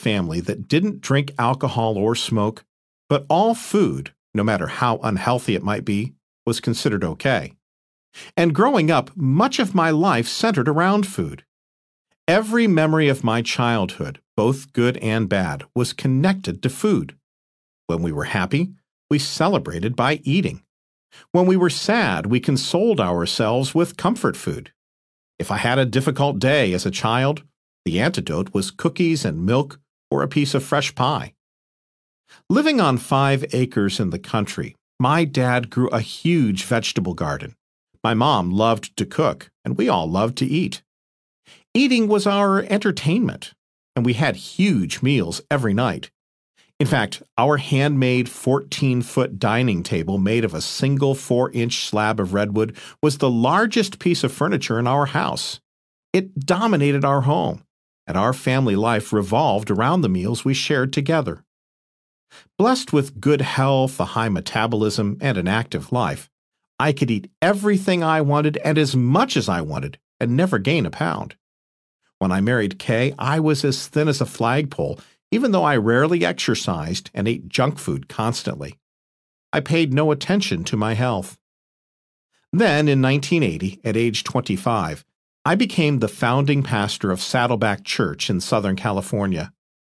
family that didn't drink alcohol or smoke, but all food, no matter how unhealthy it might be, was considered okay. And growing up, much of my life centered around food. Every memory of my childhood, both good and bad, was connected to food. When we were happy, we celebrated by eating. When we were sad, we consoled ourselves with comfort food. If I had a difficult day as a child, the antidote was cookies and milk or a piece of fresh pie. Living on 5 acres in the country, my dad grew a huge vegetable garden. My mom loved to cook, and we all loved to eat. Eating was our entertainment, and we had huge meals every night. In fact, our handmade 14-foot dining table made of a single 4-inch slab of redwood was the largest piece of furniture in our house. It dominated our home, and our family life revolved around the meals we shared together. Blessed with good health, a high metabolism, and an active life, I could eat everything I wanted and as much as I wanted and never gain a pound. When I married Kay, I was as thin as a flagpole, even though I rarely exercised and ate junk food constantly. I paid no attention to my health. Then, in 1980, at age 25, I became the founding pastor of Saddleback Church in Southern California.